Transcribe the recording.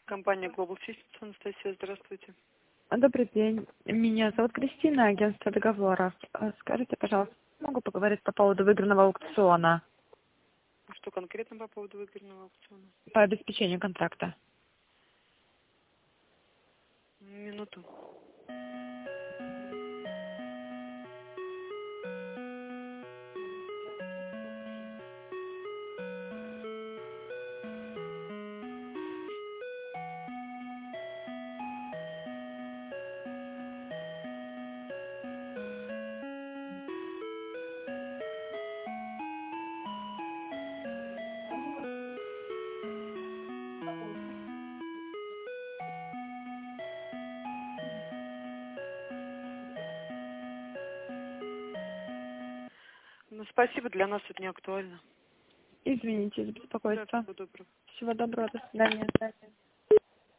Компания Global Systems, Анастасия, здравствуйте. Добрый день. Меня зовут Кристина, агентство договоров. Скажите, пожалуйста, могу поговорить по поводу выигранного аукциона, Что конкретно по поводу выигранного аукциона? по обеспечению контракта? Минуту. Ну, спасибо, для нас это не актуально. Извините за беспокойство. Всего доброго. Всего доброго, до свидания.